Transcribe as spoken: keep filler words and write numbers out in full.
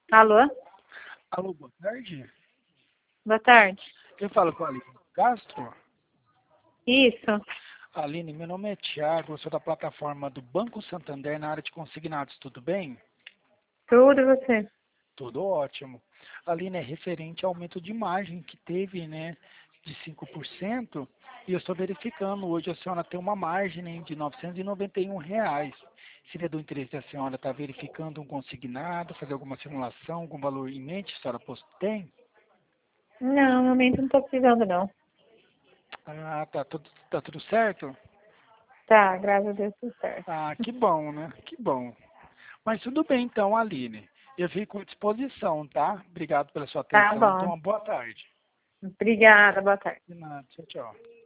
Alô? Alô, boa tarde. Boa tarde. Eu falo com a Aline Castro. Isso. Aline, meu nome é Thiago, eu sou da plataforma do Banco Santander na área de consignados, tudo bem? Tudo e você? Tudo ótimo. Aline, é referente ao aumento de margem que teve, né, de cinco por cento, e eu estou verificando, hoje a senhora tem uma margem, né, de novecentos e noventa e um reais. Seria do interesse da senhora estar verificando um consignado, fazer alguma simulação, algum valor em mente, a senhora poss- tem? Não, no momento não tô precisando não. Ah, tá tudo, tá tudo certo? Tá, graças a Deus tudo certo. Ah, que bom, né? Que bom. Mas tudo bem então, Aline. Eu fico à disposição, tá? Obrigado pela sua Tá atenção. Então, bom. uma boa tarde. Obrigada, boa tarde. De nada. Tchau, tchau.